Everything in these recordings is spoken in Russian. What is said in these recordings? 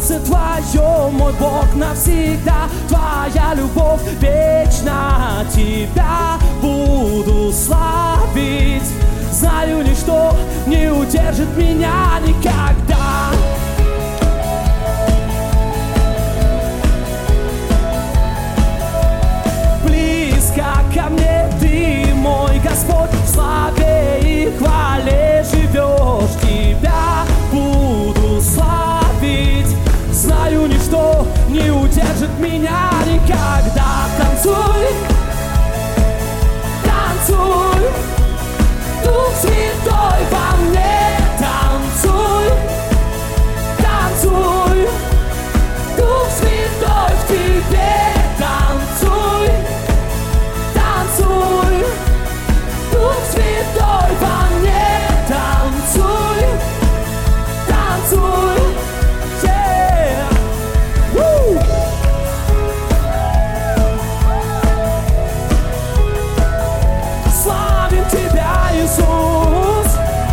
сердце твое, мой Бог, навсегда. Твоя любовь вечна, тебя буду славить. Знаю, ничто не удержит меня никогда. Близко ко мне ты, мой Господь, в славе и хвале живешь. Тебя буду славить. Знаю, ничто не удержит меня никогда. Танцуй, танцуй, Дух Святой во мне. Танцуй, танцуй, Дух Святой в тебе. Танцуй, танцуй, Дух Святой во мне. Танцуй, танцуй, yeah. Woo! Славим тебя, Иисус,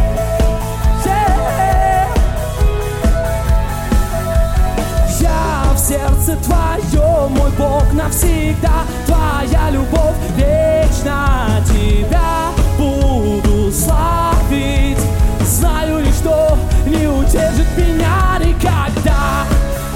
yeah. Я в сердце твое, мой Бог, навсегда. Твоя любовь вечна, тебя буду славить. Знаю, ничто не удержит меня никогда.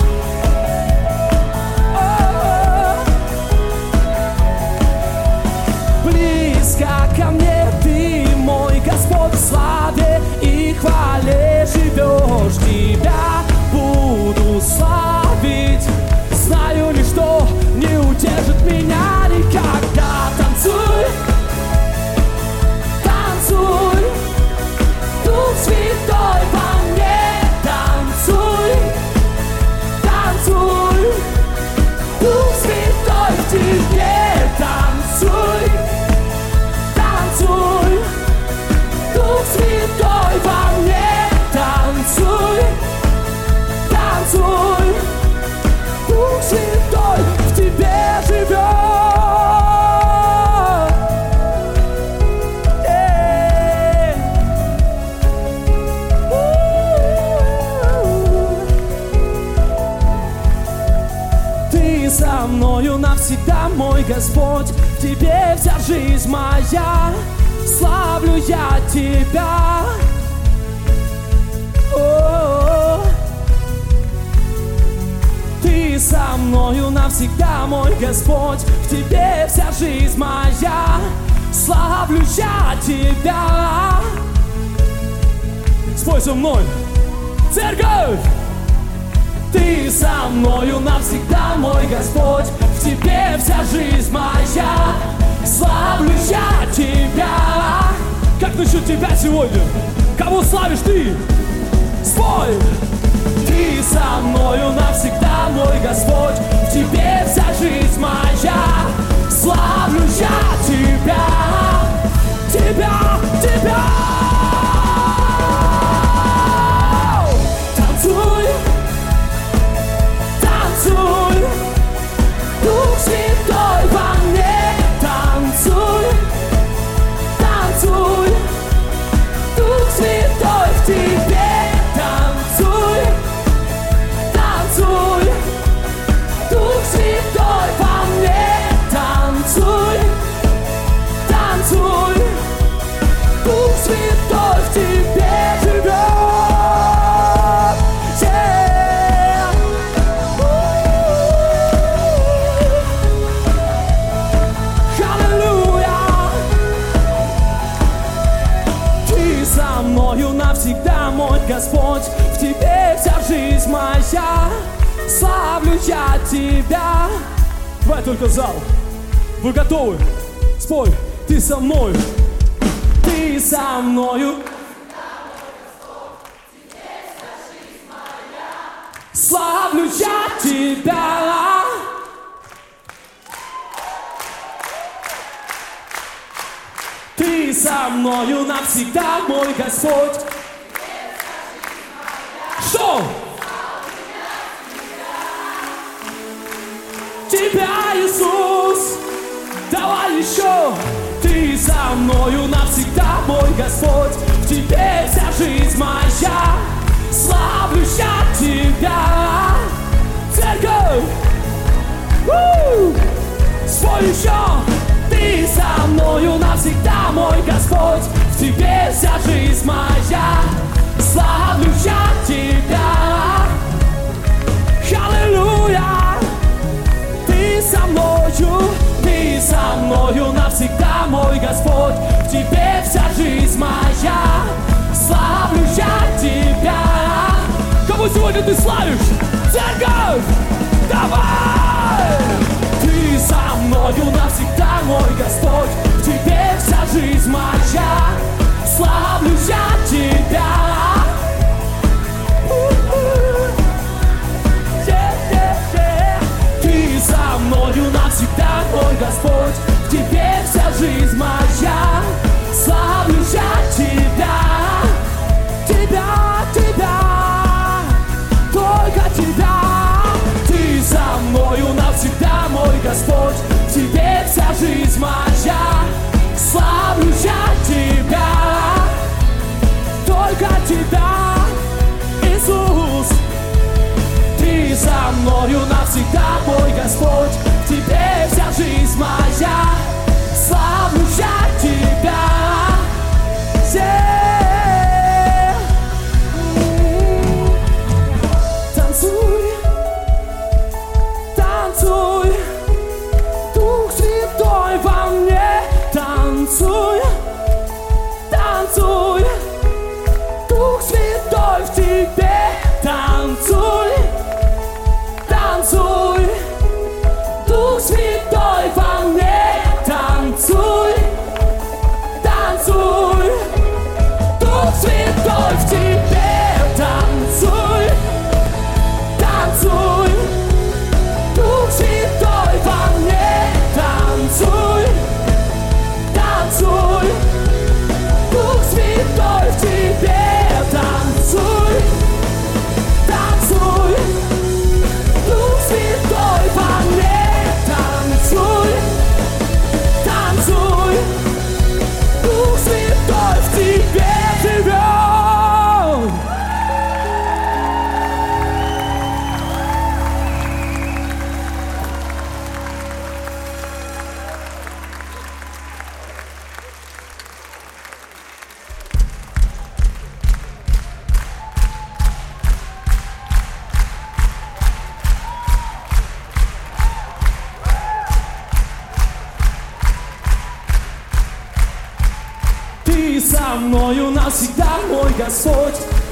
Близко ко мне ты, мой Господь, в славе и хвале живешь. Тебя буду славить. Знаю, ничто не удержит меня никогда. Танцуй, танцуй, Дух Святой во мне. Танцуй, танцуй, Дух Святой в тебе. Танцуй, танцуй, Дух Святой во мне. Танцуй, танцуй, Дух Святой в тебе живет. Ты со мною навсегда, мой Господь, в тебе вся жизнь моя. Славлю я тебя. О-о-о. Ты со мною навсегда, мой Господь, в тебе вся жизнь моя. Славлю я тебя. Спой со мной, церковь! Ты со мною навсегда, мой Господь, в тебе вся жизнь моя. Славлю я тебя. Как насчет тебя сегодня? Кого славишь ты? Спой! Ты со мною навсегда, мой Господь, в тебе вся жизнь моя. Славлю я тебя, тебя, тебя. Танцуй, танцуй, Дух Святой во мне. Танцуй, танцуй, Дух Святой в тебе. Танцуй, танцуй, Дух Святой во мне. Танцуй, танцуй, Дух Святой в тебе живет. Yeah. Аллилуйя. Ты со мною навсегда, мой Господь, в тебе вся жизнь моя. Славлю я тебя. Давай только зал. Вы готовы? Спой. Ты со мною. Ты со мною. Славлю я тебя. Ты со мною навсегда, мой Господь. Что? Тебя, Иисус. Давай еще. Ты со мною навсегда, мой Господь. В тебе вся жизнь моя. Славлю я тебя. Что еще? Ты со мною навсегда, мой Господь. В тебе вся жизнь моя. Славлю я тебя. Аллилуйя. Ты со мною навсегда, мой Господь. В тебе вся жизнь моя. Славлю я тебя. Кого сегодня ты славишь? Церковь! Давай! Ты со мною навсегда, мой Господь. В тебе вся жизнь моя. Славлю я тебя. Ты со мною навсегда, мой Господь. В тебе вся жизнь моя. Славлю я тебя. Тебя, только тебя. Ты со мною навсегда, мой Господь. В тебе вся жизнь моя. Славлю я тебя. Только тебя, Иисус. Ты со мною навсегда, мой Господь. В тебе вся жизнь моя. Славлю я тебя. Танцуй, танцуй, Дух Святой во мне. Танцуй, танцуй, Дух Святой в тебе. Танцуй, танцуй, Дух Святой во мне. Танцуй, танцуй, Дух Святой в тебе. Танцуй, танцуй, Дух Святой во мне. Танцуй, танцуй, Дух Святой в тебе. Танцуй, танцуй, Дух Святой во мне. Танцуй, танцуй, Дух Святой в тебе живет. Ты со мною навсегда, мой Господь.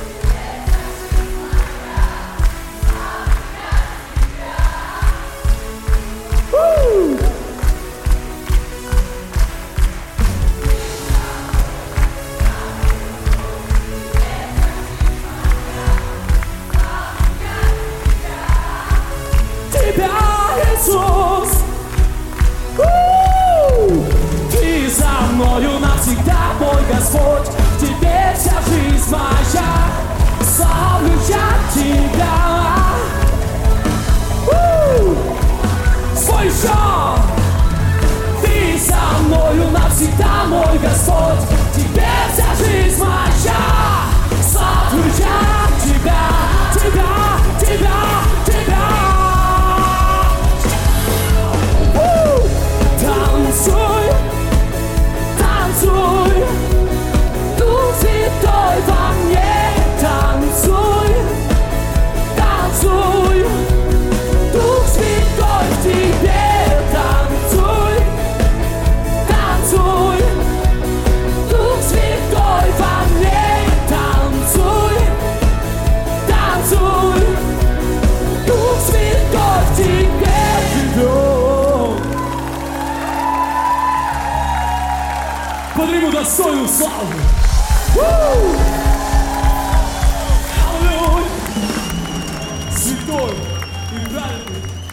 Тебя, Иисус. Ты со мною навсегда, мой Господь. В тебе вся жизнь моя. Славлю я тебя. Свой еще. Ты со мною навсегда, мой Господь. В тебе вся жизнь моя. Славлю я тебя. Тебя. Танцуй, танцуй, Дух Святой во мне. Танцуй, танцуй, Дух Святой в тебе. Танцуй, танцуй, Дух Святой во мне. Танцуй, танцуй, Дух Святой в тебе живет. Подари ему достойную славу. Аллилуйя! Святой и праведный.